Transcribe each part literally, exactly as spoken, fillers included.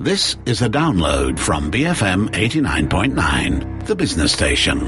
This is a download from B F M eighty-nine point nine, the business station.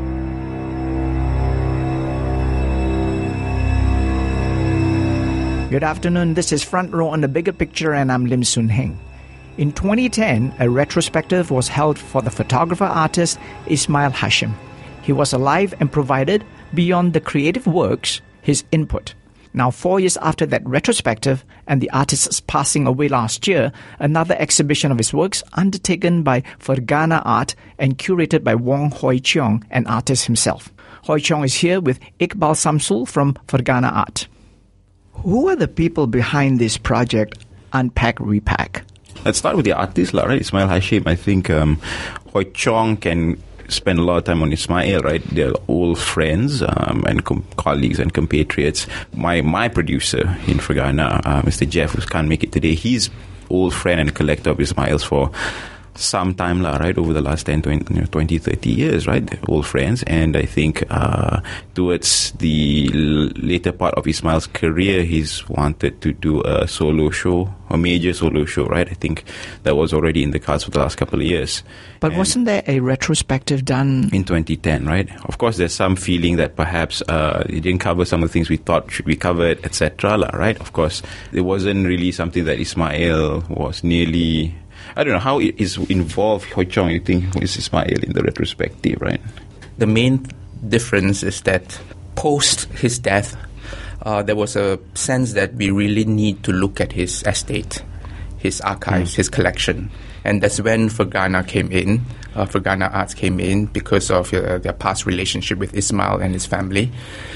Good afternoon, this is Front Row on the Bigger Picture and I'm Lim Soon Heng. In twenty ten, a retrospective was held for the photographer-artist Ismail Hashim. He was alive and provided, beyond the creative works, his input. Now, four years after that retrospective and the artist's passing away last year, another exhibition of his works undertaken by Fergana Art and curated by Wong Hoi Cheong, an artist himself. Hoi Cheong is here with Iqbal Samsul from Fergana Art. Who are the people behind this project, Unpack, Repack? Let's start with the artist, right? Ismail Hashim. I think um, Hoi Cheong can spend a lot of time on Ismail, right? They're old friends um, and com- colleagues and compatriots. My my producer in Fergana, uh, Mister Jeff, who can't make it today, he's old friend and collector of Ismail's for some time, right? Over the last ten, twenty, thirty years, right? They're old friends. And I think uh, towards the l- later part of Ismail's career, he's wanted to do a solo show, a major solo show, right? I think that was already in the cards for the last couple of years. But and wasn't there a retrospective done in twenty ten, right? Of course, there's some feeling that perhaps uh, it didn't cover some of the things we thought should be covered, et cetera, right? Of course, it wasn't really something that Ismail was nearly... I don't know, how is involved, Hoi Cheong, you think, is Ismail in the retrospective, right? The main difference is that post his death, uh, there was a sense that we really need to look at his estate, his archives, mm. his collection. And that's when Fergana came in, uh, Fergana Arts came in because of uh, their past relationship with Ismail and his family.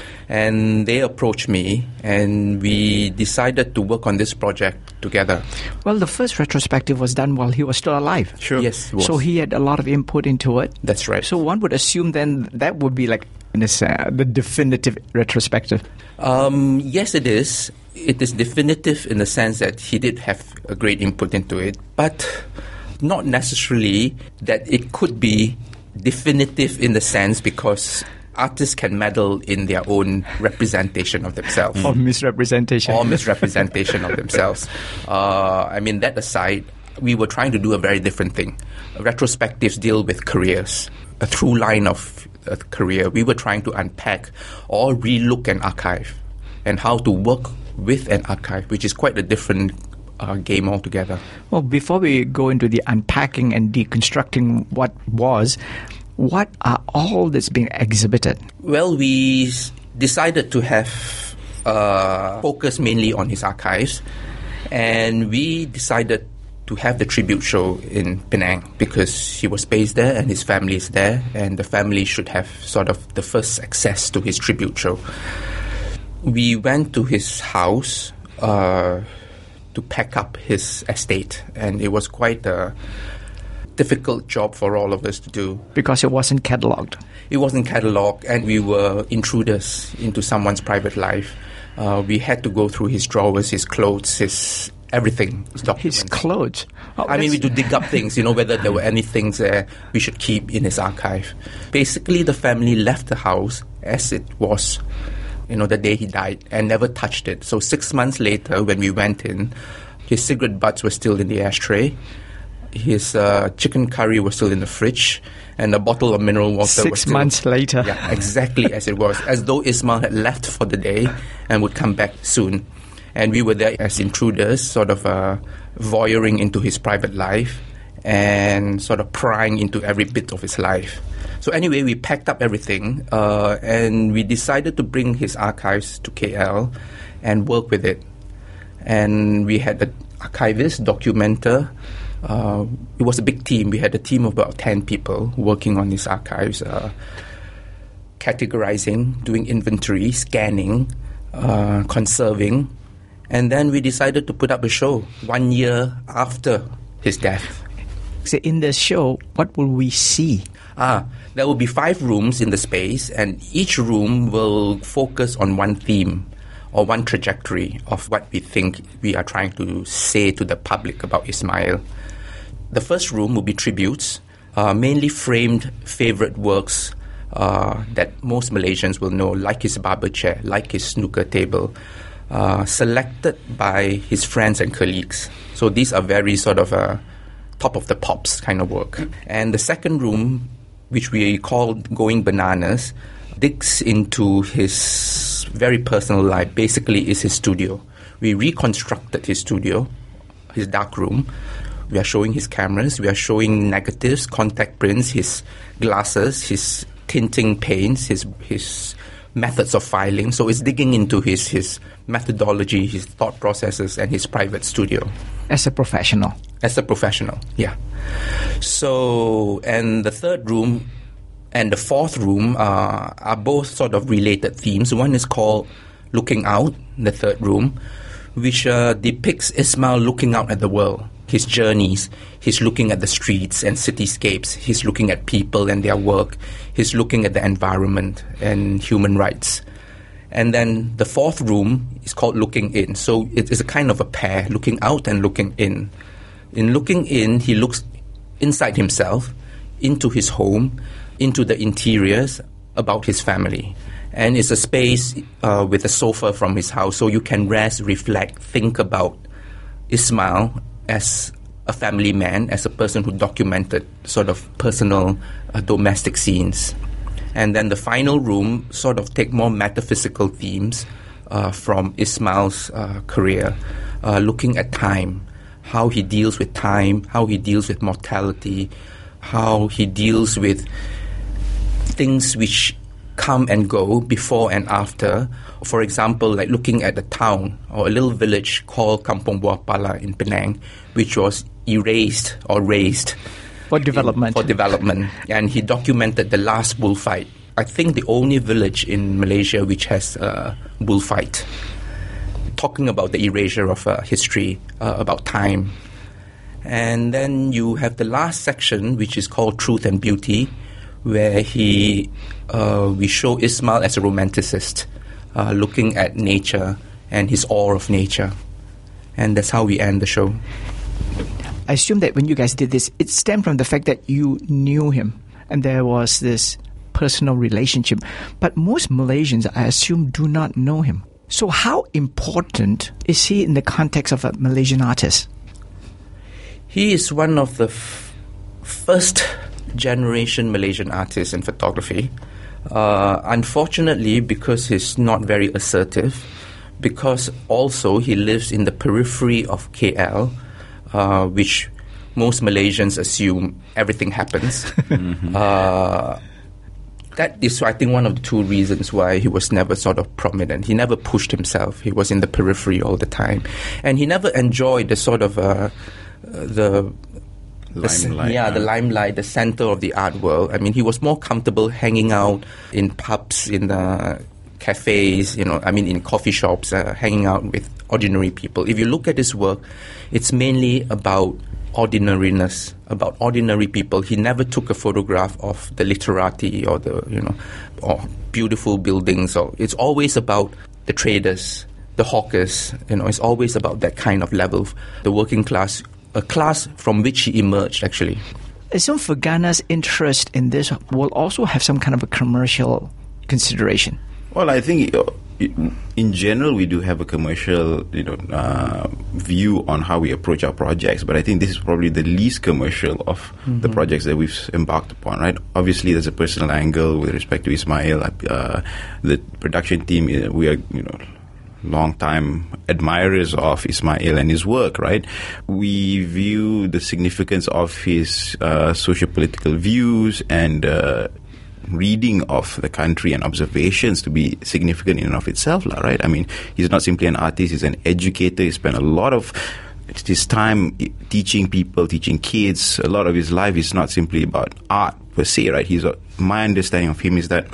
And they approached me, and we decided to work on this project together. Well, the first retrospective was done while he was still alive. Sure. Yes, it was. So he had a lot of input into it. That's right. So one would assume then that would be like in a, uh, the definitive retrospective. Um, yes, it is. It is definitive in the sense that he did have a great input into it, but not necessarily that it could be definitive in the sense because artists can meddle in their own representation of themselves. Or misrepresentation. Or misrepresentation of themselves. Uh, I mean, that aside, we were trying to do a very different thing. Retrospectives deal with careers, a through line of a career. We were trying to unpack or relook an archive and how to work with an archive, which is quite a different uh, game altogether. Well, before we go into the unpacking and deconstructing what was, what are all that's being exhibited? Well, we s- decided to have uh, focus mainly on his archives, and we decided to have the tribute show in Penang because he was based there and his family is there, and the family should have sort of the first access to his tribute show. We went to his house uh, to pack up his estate, and it was quite a difficult job for all of us to do. Because it wasn't catalogued. It wasn't catalogued, and we were intruders into someone's private life. Uh, we had to go through his drawers, his clothes, his everything, his documents. His clothes? Oh, I mean, we do dig up things, you know, whether there were any things there we should keep in his archive. Basically, the family left the house as it was, you know, the day he died, and never touched it. So six months later, when we went in, his cigarette butts were still in the ashtray. His uh, chicken curry was still in the fridge, and a bottle of mineral water Six was still... months later. Yeah, exactly as it was. As though Ismail had left for the day and would come back soon. And we were there as intruders, sort of uh, voyeuring into his private life and sort of prying into every bit of his life. So anyway, we packed up everything uh, and we decided to bring his archives to K L and work with it. And we had an archivist, documenter. Uh, it was a big team. We had a team of about ten people working on his archives, uh, categorizing, doing inventory, scanning, uh, conserving. And then we decided to put up a show one year after his death. So in the show, what will we see? Ah, there will be five rooms in the space, and each room will focus on one theme or one trajectory of what we think we are trying to say to the public about Ismail. The first room will be tributes, uh, mainly framed favorite works uh, that most Malaysians will know, like his barber chair, like his snooker table, uh, selected by his friends and colleagues. So these are very sort of uh, top of the pops kind of work. And the second room, which we call Going Bananas, digs into his very personal life. Basically, is his studio. We reconstructed his studio, his dark room. We are showing his cameras. We are showing negatives, contact prints, his glasses, his tinting paints, his his methods of filing. So it's digging into his his methodology, his thought processes, and his private studio. As a professional. As a professional, yeah. So, and the third room and the fourth room uh, are both sort of related themes. One is called Looking Out, the third room, which uh, depicts Ismail looking out at the world, his journeys. He's looking at the streets and cityscapes. He's looking at people and their work. He's looking at the environment and human rights. And then the fourth room is called Looking In. So it is a kind of a pair, looking out and looking in. In looking in, he looks inside himself, into his home, into the interiors, about his family. And it's a space uh, with a sofa from his house, so you can rest, reflect, think about Ismail as a family man, as a person who documented sort of personal uh, domestic scenes. And then the final room sort of take more metaphysical themes uh, from Ismail's uh, career, uh, looking at time, how he deals with time, how he deals with mortality, how he deals with things which come and go before and after. For example, like looking at a town or a little village called Kampong Buah Pala in Penang, which was erased or razed for development. In, for development. And he documented the last bullfight. I think the only village in Malaysia which has a bullfight. Talking about the erasure of uh, history, uh, about time. And then you have the last section, which is called Truth and Beauty, where he uh, we show Ismail as a romanticist, uh, looking at nature and his awe of nature. And that's how we end the show. I assume that when you guys did this, it stemmed from the fact that you knew him and there was this personal relationship. But most Malaysians, I assume, do not know him. So how important is he in the context of a Malaysian artist? He is one of the f- first generation Malaysian artists in photography. Uh, unfortunately, because he's not very assertive, because also he lives in the periphery of K L, uh, which most Malaysians assume everything happens. mm-hmm. uh, That is, I think, one of the two reasons why he was never sort of prominent. He never pushed himself. He was in the periphery all the time. And he never enjoyed the sort of, uh, the... Limelight. The, yeah, the limelight, the center of the art world. I mean, he was more comfortable hanging out in pubs, in the cafes, you know, I mean, in coffee shops, uh, hanging out with ordinary people. If you look at his work, it's mainly about ordinariness, about ordinary people. He never took a photograph of the literati or the, you know, or beautiful buildings. Or it's always about the traders, the hawkers. You know, it's always about that kind of level, the working class, a class from which he emerged, actually. I assume for Ghana's interest in this will also have some kind of a commercial consideration. Well, I think uh, in general we do have a commercial, you know, uh, view on how we approach our projects. But I think this is probably the least commercial of mm-hmm. the projects that we've embarked upon. Right? Obviously, there's a personal angle with respect to Ismail. Uh, the production team, we are, you know, long-time admirers of Ismail and his work, right? We view the significance of his uh, socio-political views and uh, reading of the country and observations to be significant in and of itself, right? I mean, he's not simply an artist, he's an educator. He spent a lot of his time teaching people, teaching kids. A lot of his life is not simply about art per se, right? He's, my understanding of him is that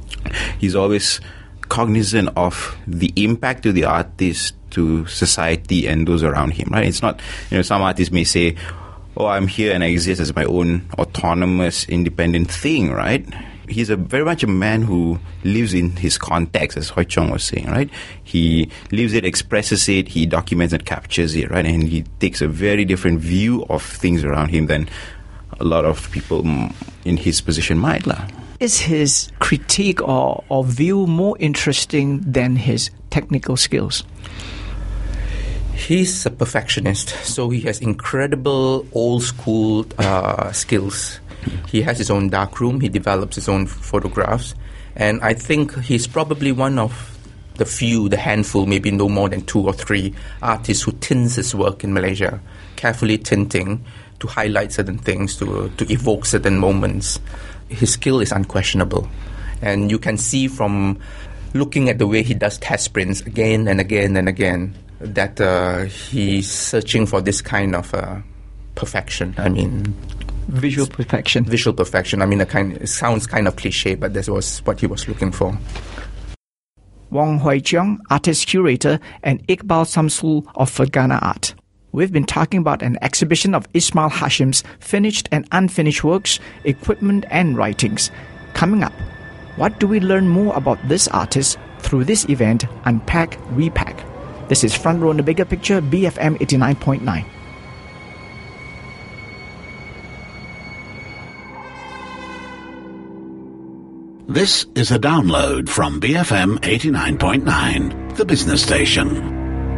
he's always cognizant of the impact to the artist, to society and those around him, right? It's not, you know, some artists may say, oh, I'm here and I exist as my own autonomous, independent thing, right? He's a very much a man who lives in his context, as Hoi Chong was saying, right? He lives it, expresses it, he documents and captures it, right? And he takes a very different view of things around him than a lot of people in his position might. La. Is his critique or, or view more interesting than his technical skills? He's a perfectionist, so he has incredible old school uh, skills. He has his own darkroom, he develops his own photographs, and I think he's probably one of the few, the handful, maybe no more than two or three artists who tints his work in Malaysia, carefully tinting to highlight certain things, to, to evoke certain moments. His skill is unquestionable, and you can see from looking at the way he does test prints again and again and again that uh, he's searching for this kind of uh, perfection. I mean, visual perfection. Visual perfection. I mean, a kind, it sounds kind of cliche, but this was what he was looking for. Wong Hoi Cheong, artist curator, and Iqbal Samsul of Fergana Art. We've been talking about an exhibition of Ismail Hashim's finished and unfinished works, equipment and writings. Coming up, what do we learn more about this artist through this event, Unpack, Repack? This is Front Row in the Bigger Picture, B F M eighty-nine point nine. This is a download from B F M eighty-nine point nine, the business station.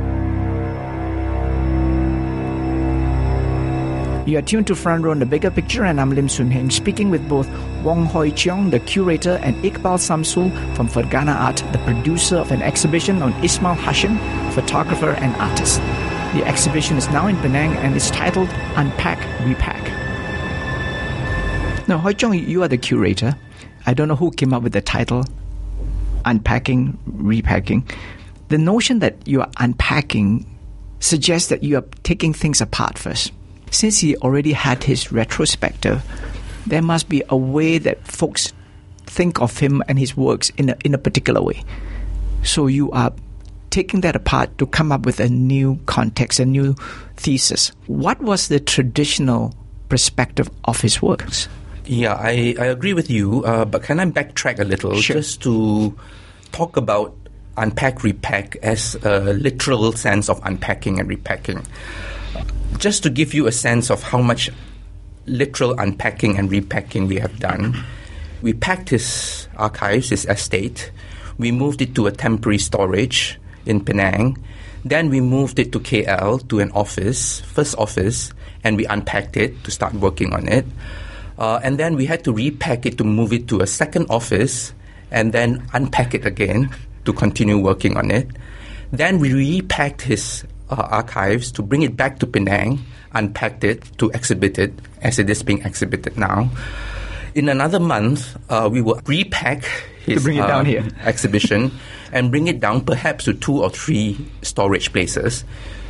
You are tuned to Front Row in the Bigger Picture, and I'm Lim Soon Heng, speaking with both Wong Hoi Cheong, the curator, and Iqbal Samsul from Fergana Art, the producer of an exhibition on Ismail Hashim, photographer and artist. The exhibition is now in Penang and is titled Unpack, Repack. Now, Hoi Cheong, you are the curator. I don't know who came up with the title, Unpacking, Repacking. The notion that you are unpacking suggests that you are taking things apart first. Since he already had his retrospective, there must be a way that folks think of him and his works in a, in a particular way. So you are taking that apart to come up with a new context, a new thesis. What was the traditional perspective of his works? Yeah, I, I agree with you, uh, but can I backtrack a little Sure. just to talk about unpack, repack as a literal sense of unpacking and repacking? Just to give you a sense of how much literal unpacking and repacking we have done, we packed his archives, his estate. We moved it to a temporary storage in Penang. Then we moved it to K L to an office, first office, and we unpacked it to start working on it. Uh, and then we had to repack it to move it to a second office and then unpack it again to continue working on it. Then we repacked his Uh, archives to bring it back to Penang, unpacked it to exhibit it as it is being exhibited now. In another month, uh, we will repack his to bring it uh, down here. exhibition and bring it down perhaps to two or three storage places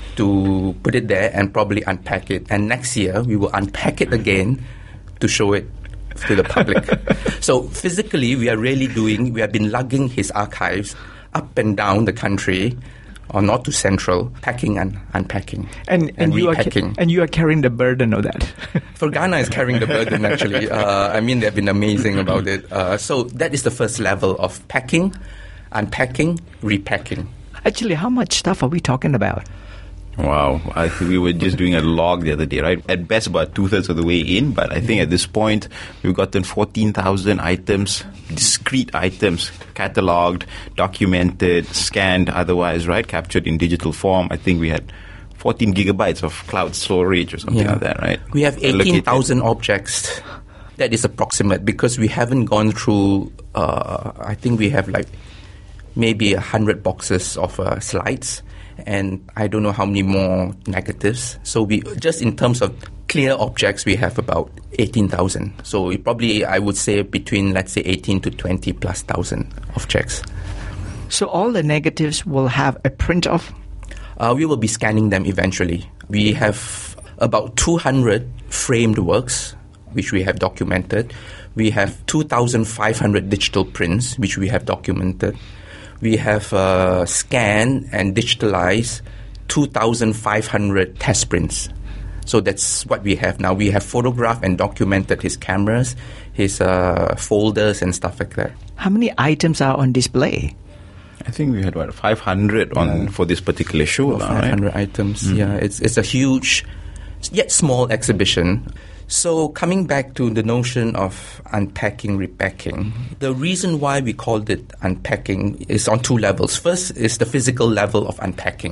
to put it there and probably unpack it. And next year, we will unpack it again to show it to the public. So physically, we are really doing, we have been lugging his archives up and down the country, or not to central, packing and unpacking And, and and, you are ca- repacking. and you are carrying the burden of that. Fergana is carrying the burden, actually. Uh, I mean, they've been amazing about it. Uh, so that is the first level of packing, unpacking, repacking. Actually, how much stuff are we talking about? Wow, I think we were just doing a log the other day, right? At best about two-thirds of the way in, but I think at this point, we've gotten fourteen thousand items, discrete items, catalogued, documented, scanned, otherwise, right? Captured in digital form. I think we had fourteen gigabytes of cloud storage or something Yeah. like that, right? We have Allocated. eighteen thousand objects. That is approximate because we haven't gone through, uh, I think we have like maybe one hundred boxes of uh, slides. And I don't know how many more negatives. So we just in terms of clear objects, we have about eighteen thousand. So we probably, I would say, between, let's say, eighteen to twenty plus thousand objects. So all the negatives will have a print of? Uh, we will be scanning them eventually. We have about two hundred framed works, which we have documented. We have two thousand five hundred digital prints, which we have documented. We have uh, scanned and digitalized two thousand five hundred test prints. So that's what we have now. We have photographed and documented his cameras, his uh, folders and stuff like that. How many items are on display? I think we had, what, five hundred on for this particular show, About now, five hundred right? items, yeah. It's, it's a huge, yet small exhibition. So coming back to the notion of unpacking, repacking, the reason why we called it unpacking is on two levels. First is the physical level of unpacking.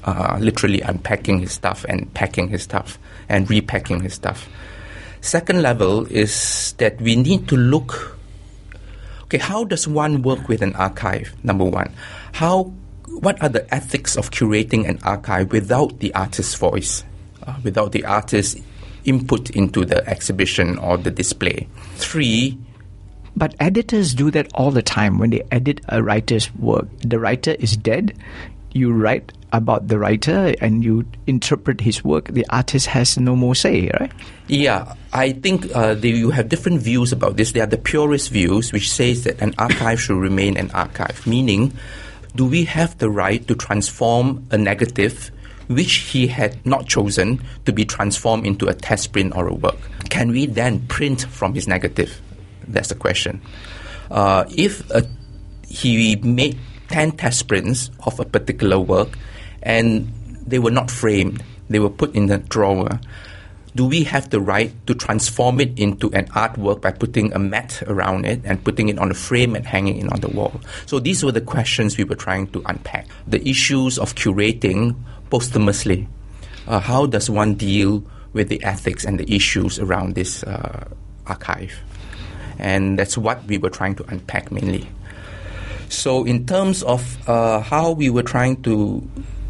uh, literally unpacking his stuff and packing his stuff and repacking his stuff. Second level is that we need to look, okay, how does one work with an archive, number one? How, what are the ethics of curating an archive without the artist's voice, uh, without the artist's input into the exhibition or the display? Three, but editors do that all the time when they edit a writer's work. The writer is dead. You write about the writer and you interpret his work. The artist has no more say, right? Yeah, I think uh, they, you have different views about this. There are the purist views, which says that an archive should remain an archive, meaning, do we have the right to transform a negative which he had not chosen to be transformed into a test print or a work? Can we then print from his negative? That's the question. Uh, if a, he made ten test prints of a particular work and they were not framed, they were put in the drawer, do we have the right to transform it into an artwork by putting a mat around it and putting it on a frame and hanging it on the wall? So these were the questions we were trying to unpack. The issues of curating posthumously. Uh, how does one deal with the ethics and the issues around this uh, archive? And that's what we were trying to unpack mainly. So in terms of uh, how we were trying to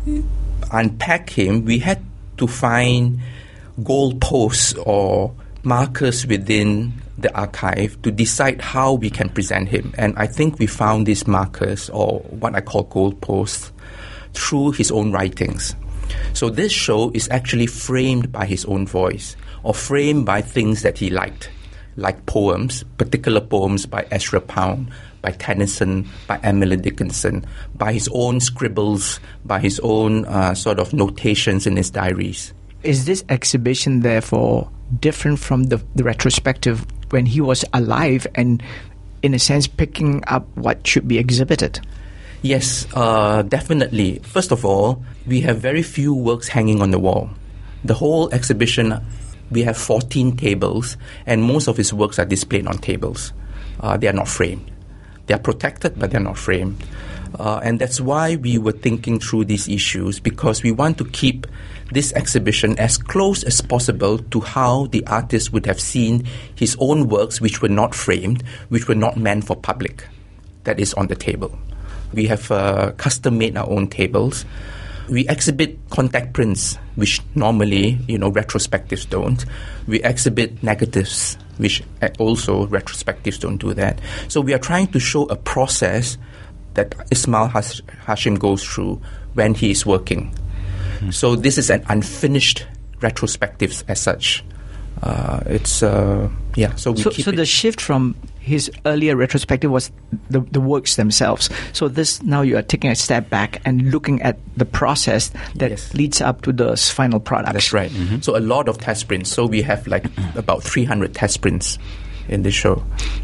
unpack him, we had to find goalposts or markers within the archive to decide how we can present him. And I think we found these markers, or what I call goalposts, through his own writings. So this show is actually framed by his own voice, or framed by things that he liked, like poems, particular poems by Ezra Pound, by Tennyson, by Emily Dickinson, by his own scribbles, by his own uh, sort of notations in his diaries. Is this exhibition, therefore, different from the, the retrospective when he was alive and, in a sense, picking up what should be exhibited? Yes, uh, definitely. First of all, we have very few works hanging on the wall. The whole exhibition, we have fourteen tables, and most of his works are displayed on tables. Uh, they are not framed. They are protected, but they're not framed. Uh, and that's why we were thinking through these issues, because we want to keep this exhibition as close as possible to how the artist would have seen his own works, which were not framed, which were not meant for public, that is on the table. We have uh, custom-made our own tables. We exhibit contact prints, which normally, you know, retrospectives don't. We exhibit negatives, which also retrospectives don't do that. So we are trying to show a process that Ismail Hashim goes through when he is working. Mm-hmm. So this is an unfinished retrospective as such. Uh, it's, uh, yeah, so we so, keep So it. the shift from his earlier retrospective was the, the works themselves. So this, now you are taking a step back and looking at the process that Yes. leads up to the final product. That's right. Mm-hmm. So a lot of test prints. So we have like about three hundred test prints in this show.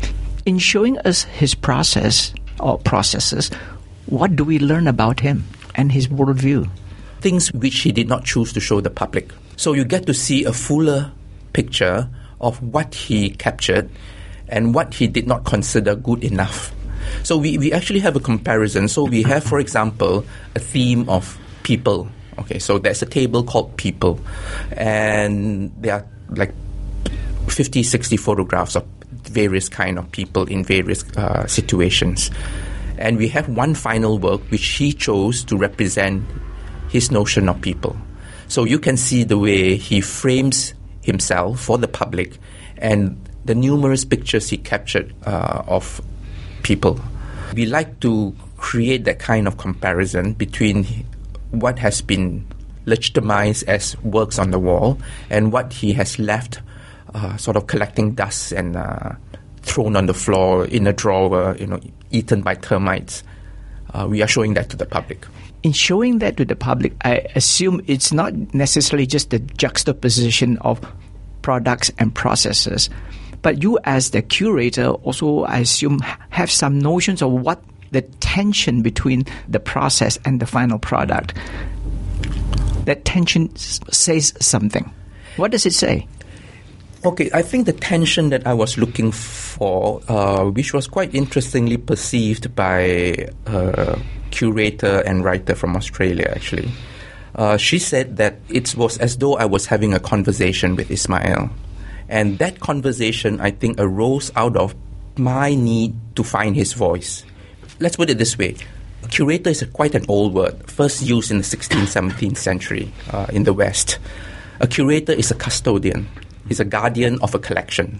In showing us his process or processes, what do we learn about him and his worldview? Things which he did not choose to show the public. So you get to see a fuller picture of what he captured and what he did not consider good enough. So we, we actually have a comparison. So we have, for example, a theme of people. Okay, so there's a table called people, and there are like fifty, sixty photographs of various kind of people in various uh, situations. And we have one final work which he chose to represent his notion of people. So you can see the way he frames himself for the public and the numerous pictures he captured uh, of people. We like to create that kind of comparison between what has been legitimized as works on the wall and what he has left uh, sort of collecting dust and uh, thrown on the floor in a drawer, you know, eaten by termites. Uh, we are showing that to the public. In showing that to the public, I assume it's not necessarily just the juxtaposition of products and processes, but you as the curator also, I assume, have some notions of what the tension between the process and the final product. That tension s- says something. What does it say? Okay, I think the tension that I was looking for, uh, which was quite interestingly perceived by a curator and writer from Australia, actually, Uh, she said that it was as though I was having a conversation with Ismail. And that conversation, I think, arose out of my need to find his voice. Let's put it this way. Curator is a, quite an old word, first used in the sixteenth, seventeenth century uh, in the West. A curator is a custodian. He's a guardian of a collection.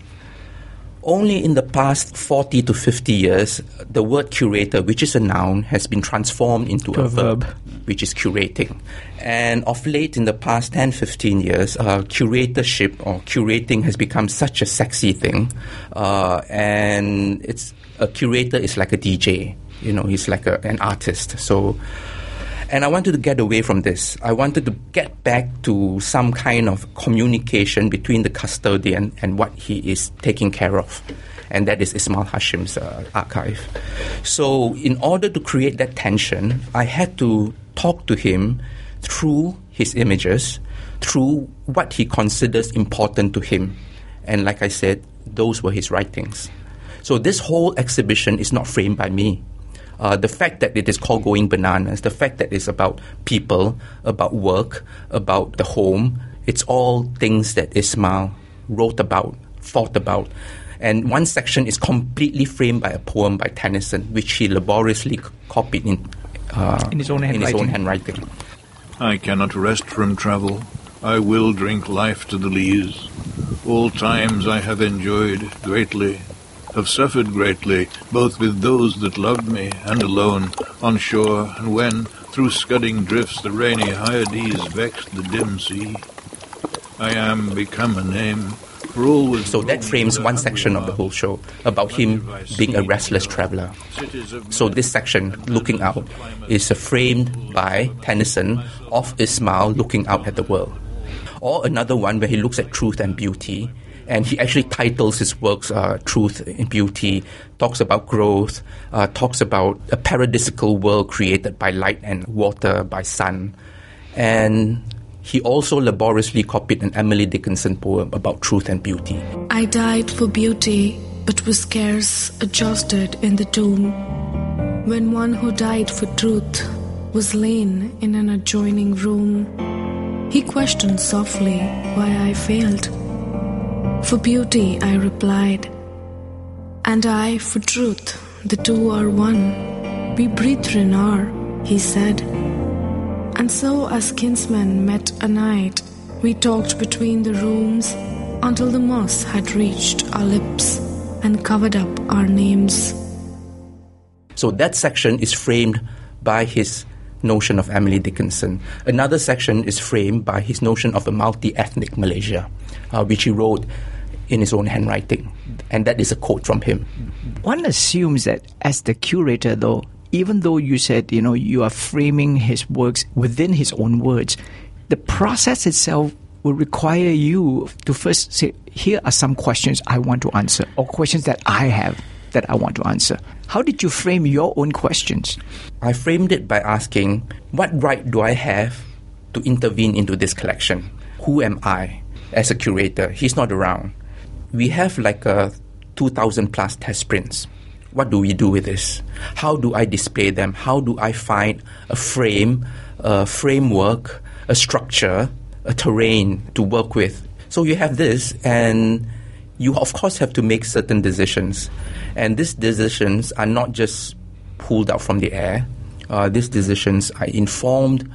Only in the past forty to fifty years, the word curator, which is a noun, has been transformed into a, a verb, verb, which is curating. And of late, in the past ten, fifteen years, uh, curatorship or curating has become such a sexy thing. Uh, and it's a curator is like a D J. You know, he's like a, an artist. So, and I wanted to get away from this. I wanted to get back to some kind of communication between the custodian and what he is taking care of. And that is Ismail Hashim's uh, archive. So in order to create that tension, I had to talk to him through his images, through what he considers important to him. And like I said, those were his writings. So this whole exhibition is not framed by me. Uh, the fact that it is called Going Bananas, the fact that it's about people, about work, about the home, it's all things that Ismail wrote about, thought about. And one section is completely framed by a poem by Tennyson, which he laboriously c- copied in, uh, in, his own in his own handwriting. I cannot rest from travel. I will drink life to the lees. All times I have enjoyed greatly, have suffered greatly, both with those that loved me and alone, on shore, and when, through scudding drifts, the rainy Hyades vexed the dim sea. I am become a name, for always... So that frames one section of the whole show, about him being a restless traveller. So this section, Looking Out, is framed by Tennyson of Ismail looking out at the world. Or another one where he looks at truth and beauty, and he actually titles his works uh, Truth and Beauty, talks about growth, uh, talks about a paradisical world created by light and water, by sun. And he also laboriously copied an Emily Dickinson poem about truth and beauty. I died for beauty, but was scarce adjusted in the tomb, when one who died for truth was lain in an adjoining room. He questioned softly why I failed. For beauty, I replied, and I for truth, the two are one. We brethren are, he said. And so as kinsmen met a night, we talked between the rooms until the moss had reached our lips and covered up our names. So that section is framed by his notion of Emily Dickinson. Another section is framed by his notion of a multi-ethnic Malaysia, uh, which he wrote in his own handwriting. And that is a quote from him. One assumes that as the curator, though, even though you said, you know, you are framing his works within his own words, the process itself will require you to first say, here are some questions I want to answer, or questions that I have that I want to answer. How did you frame your own questions? I framed it by asking, what right do I have to intervene into this collection? Who am I as a curator? He's not around. We have like a two thousand plus test prints. What do we do with this? How do I display them? How do I find a frame, a framework, a structure, a terrain to work with? So you have this, and you of course have to make certain decisions. And these decisions are not just pulled out from the air. Uh, these decisions are informed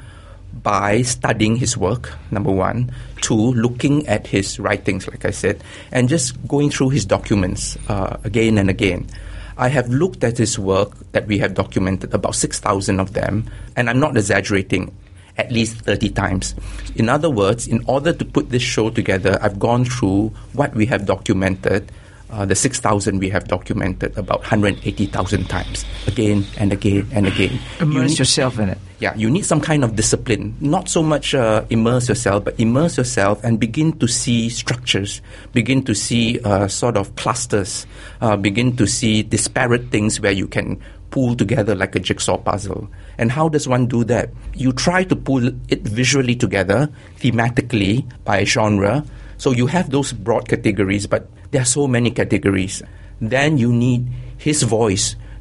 by studying his work, number one. Two, looking at his writings, like I said, and just going through his documents uh, again and again. I have looked at his work that we have documented, about six thousand of them, and I'm not exaggerating, at least thirty times. In other words, in order to put this show together, I've gone through what we have documented, uh, the six thousand we have documented about one hundred eighty thousand times, again and again and again. Immerse you need, yourself in it. Yeah, you need some kind of discipline. Not so much uh, immerse yourself, but immerse yourself and begin to see structures, begin to see uh, sort of clusters, uh, begin to see disparate things where you can pull together like a jigsaw puzzle. And how does one do that? You try to pull it visually together, thematically, by genre. So you have those broad categories, but there are so many categories. Then you need his voice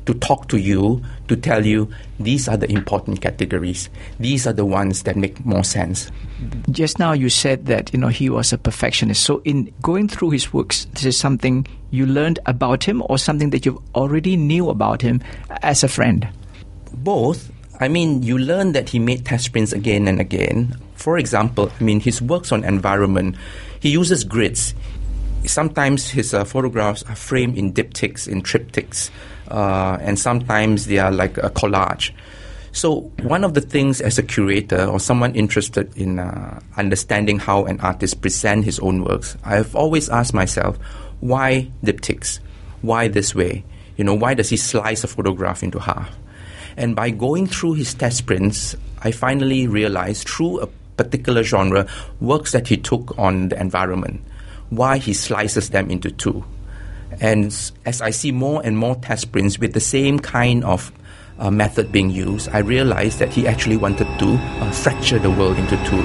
to talk to you, to tell you these are the important categories. These are the ones that make more sense. Just now you said that, you know, he was a perfectionist. So in going through his works, this is something you learned about him or something that you already knew about him as a friend? Both. I mean, you learn that he made test prints again and again. For example, I mean, his works on environment, he uses grids. Sometimes his uh, photographs are framed in diptychs, in triptychs, uh, and sometimes they are like a collage. So one of the things as a curator or someone interested in uh, understanding how an artist presents his own works, I've always asked myself, why diptychs? Why this way? You know, why does he slice a photograph into half? And by going through his test prints, I finally realized through a particular genre, works that he took on the environment, why he slices them into two. And as I see more and more test prints with the same kind of uh, method being used, I realized that he actually wanted to uh, fracture the world into two.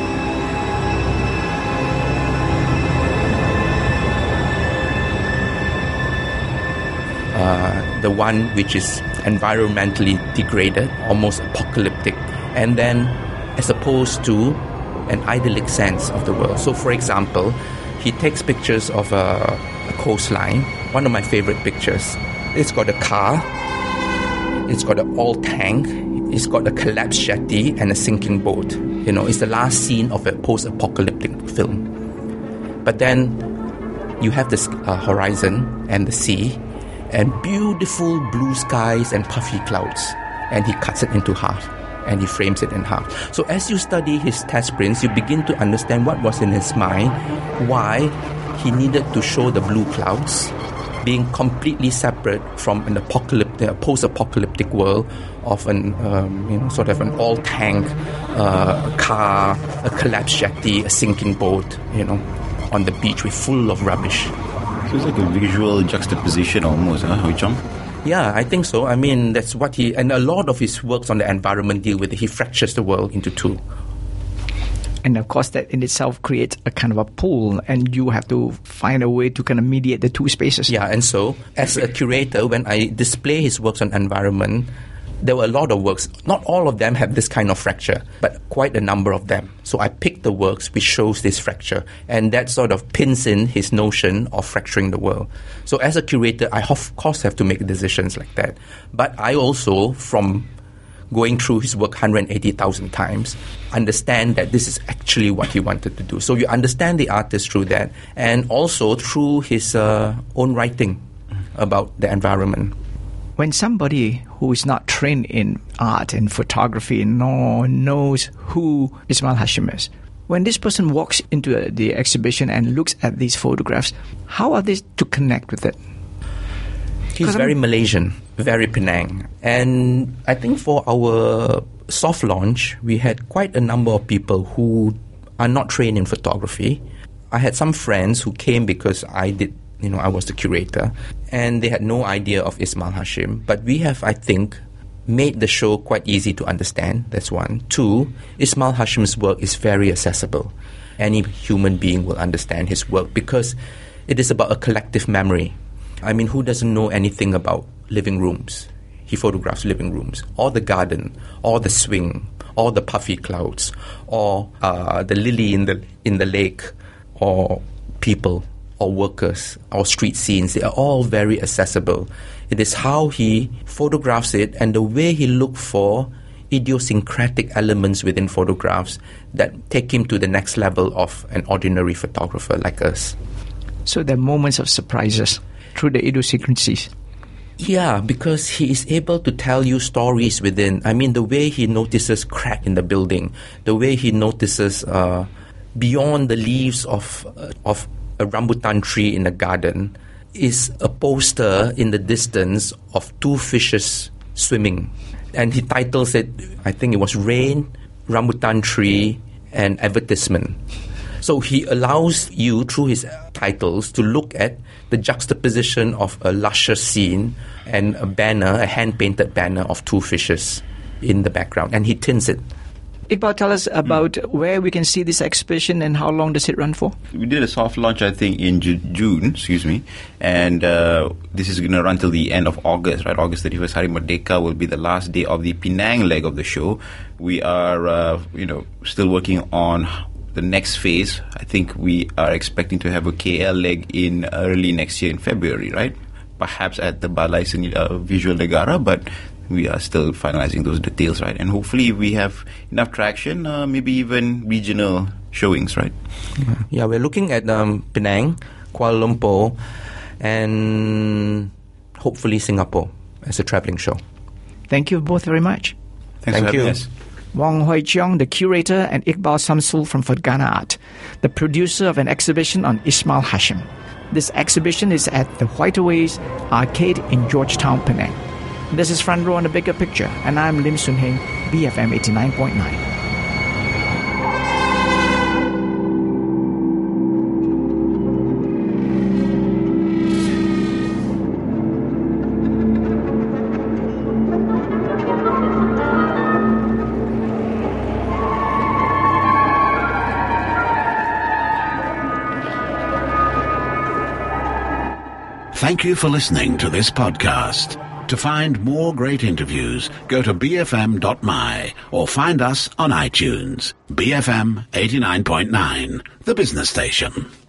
Uh, the one which is environmentally degraded, almost apocalyptic, and then as opposed to an idyllic sense of the world. So, for example, he takes pictures of a, a coastline, one of my favorite pictures. It's got a car, it's got an oil tank, it's got a collapsed jetty and a sinking boat. You know, it's the last scene of a post-apocalyptic film. But then you have this uh, horizon and the sea, and beautiful blue skies and puffy clouds, and he cuts it into half and he frames it in half. So as you study his test prints, you begin to understand what was in his mind, why he needed to show the blue clouds being completely separate from an apocalyptic, a post-apocalyptic world of an um, you know, sort of an oil tank, uh, a car, a collapsed jetty, a sinking boat, you know, on the beach with full of rubbish. So it's like a visual juxtaposition almost, huh, Hui Chong? Yeah, I think so. I mean, that's what he... And a lot of his works on the environment deal with it. He fractures the world into two. And of course, that in itself creates a kind of a pool, and you have to find a way to kind of mediate the two spaces. Yeah, and so, as a curator, when I display his works on environment, there were a lot of works. Not all of them have this kind of fracture, but quite a number of them. So I picked the works which shows this fracture, and that sort of pins in his notion of fracturing the world. So as a curator, I of course have to make decisions like that. But I also, from going through his work one hundred eighty thousand times, understand that this is actually what he wanted to do. So you understand the artist through that, and also through his uh, own writing about the environment. When somebody who is not trained in art and photography nor knows who Ismail Hashim is, when this person walks into the exhibition and looks at these photographs, how are they to connect with it? He's very I'm... Malaysian, very Penang. And I think for our soft launch, we had quite a number of people who are not trained in photography. I had some friends who came because I did You know, I was the curator, and they had no idea of Ismail Hashim. But we have, I think, made the show quite easy to understand. That's one. Two, Ismail Hashim's work is very accessible. Any human being will understand his work because it is about a collective memory. I mean, who doesn't know anything about living rooms? He photographs living rooms, or the garden, or the swing, or the puffy clouds, or uh, the lily in the in the lake, or people, or workers, or street scenes. They are all very accessible. It is how he photographs it and the way he looked for idiosyncratic elements within photographs that take him to the next level of an ordinary photographer like us. So there are moments of surprises through the idiosyncrasies. Yeah, because he is able to tell you stories within. I mean, the way he notices crack in the building, the way he notices uh, beyond the leaves of uh, of a rambutan tree in a garden is a poster in the distance of two fishes swimming. And he titles it, I think it was Rain, Rambutan Tree, and Advertisement. So he allows you, through his titles, to look at the juxtaposition of a luscious scene and a banner, a hand-painted banner of two fishes in the background. And he tints it. Iqbal, tell us about mm. where we can see this exhibition and how long does it run for? We did a soft launch, I think, in Ju- June, excuse me, and uh, this is going to run till the end of August, right? August thirty-first, Hari Merdeka will be the last day of the Penang leg of the show. We are, uh, you know, still working on the next phase. I think we are expecting to have a K L leg in early next year in February, right? Perhaps at the Balai Seni uh, Visual Negara, but we are still finalizing those details, right? And hopefully we have enough traction, uh, maybe even regional showings, right? Yeah, we're looking at um, Penang, Kuala Lumpur, and hopefully Singapore as a traveling show. Thank you both very much. Thanks Thank for you. having us. Wong Hoi Cheong, the curator, and Iqbal Samsul from Fergana Art, the producer of an exhibition on Ismail Hashim. This exhibition is at the Whiteaways Arcade in Georgetown, Penang. This is Front Row on the Bigger Picture, and I'm Lim Soon Heng, B F M eighty-nine point nine. Thank you for listening to this podcast. To find more great interviews, go to b f m dot m y or find us on iTunes. B F M eighty-nine point nine, the business station.